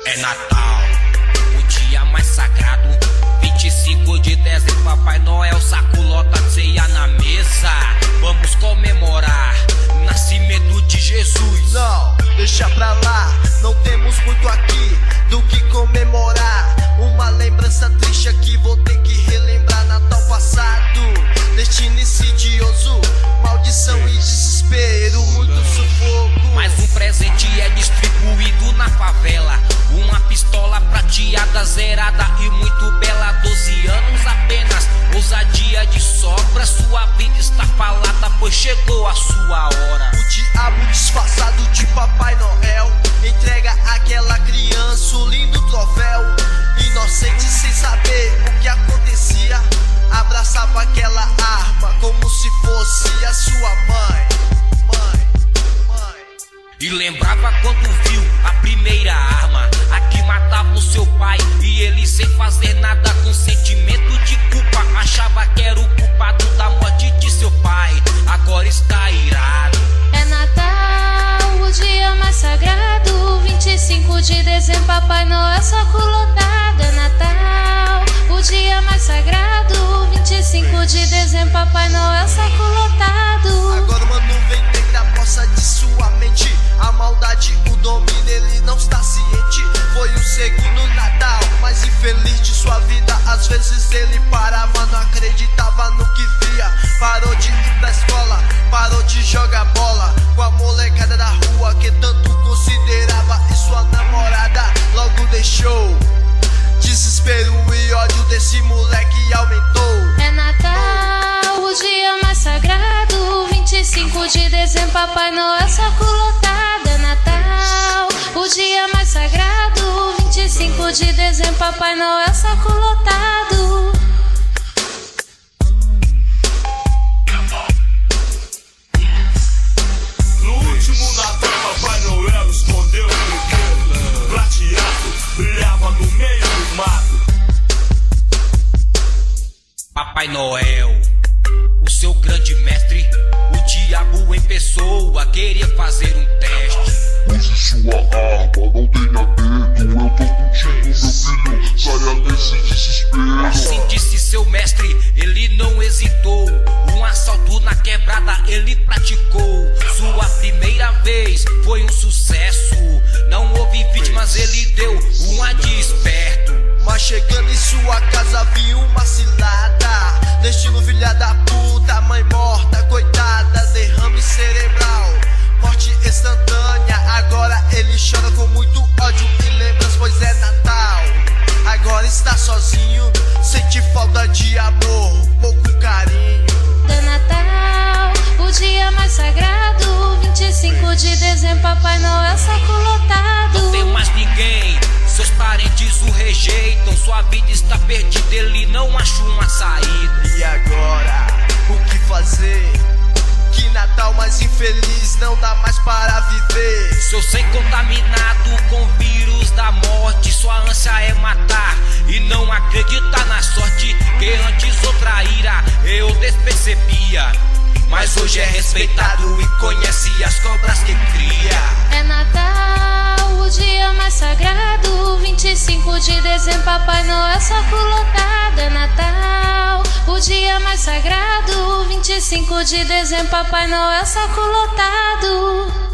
É Natal, o dia mais sagrado. 25 de dezembro, Papai Noel saco lota ceia na mesa. Vamos comemorar o nascimento de Jesus. Não, deixa pra lá, não temos muito aqui do que comemorar. Uma lembrança triste aqui, vou ter que relembrar Natal passado. Destino insidioso, maldição e desespero, muito sufoco. Mas um presente é distribuído na favela. Uma pistola prateada, zerada e muito bela. 12 anos apenas, ousadia de sobra. Sua vida está falada, pois chegou a sua hora. O diabo disfarçado de Papai Noel entrega àquela criança o lindo troféu. Inocente sem saber o que acontecia, abraçava aquela arma como se fosse a sua mãe. E lembrava quando viu a primeira arma, a que matava o seu pai. E ele sem fazer nada, com sentimento de culpa, achava que era o culpado da morte de seu pai. Agora está irado. É Natal, o dia mais sagrado. 25 de dezembro, Papai Noel saco lotado. É Natal, o dia mais sagrado. 25 de dezembro, Papai Noel saco lotado. Agora uma nuvem negra possa de sua mente. A maldade o domina, ele não está ciente. Foi o segundo Natal mais infeliz de sua vida. Às vezes ele parava, não acreditava no que via. Parou de ir pra escola, parou de jogar bola com a molecada da rua que tanto considerava. E sua namorada logo deixou. Desespero e ódio desse moleque aumentou. É Natal, o dia mais sagrado. 25 de dezembro, Papai Noel saco lotado. É Natal, o dia mais sagrado. 25 de dezembro, Papai Noel saco lotado. No último Natal, Papai Noel escondeu o brinquedo prateado, brilhava no meio do mato. Papai Noel, o seu grande mestre, o diabo em pessoa, queria fazer um teste. Use sua arma, não tenha medo. Eu tô contigo, meu filho, saia desse desespero. Assim disse seu mestre, ele não hesitou. Um assalto na quebrada ele praticou. Sua primeira vez foi um sucesso. Não houve vítimas, ele deu uma de esperto. Mas chegando em sua casa vi uma cilada. Destino filha da puta, mãe morta, coitada, derrame cerebral, morte instantânea. Agora ele chora com muito ódio e lembranças, pois é Natal. Agora está sozinho, sente falta de amor, pouco carinho. É Natal, o dia mais sagrado. 25 de dezembro, Papai Noel saco lotado. Não tem mais ninguém, seus parentes o rejeitam. Sua vida está perdida, ele não acha uma saída. E agora, o que fazer? Que Natal mais infeliz, não dá mais para viver. Seu ser contaminado com vírus da morte, sua ânsia é matar e não acreditar na sorte. Que antes outra ira eu despercebia, mas hoje é respeitado e conhece as cobras que cria. É Natal, o dia mais sagrado. 25 de dezembro, Papai Noel saco lotado. É Natal, o dia mais sagrado. 25 de dezembro, Papai Noel saco lotado.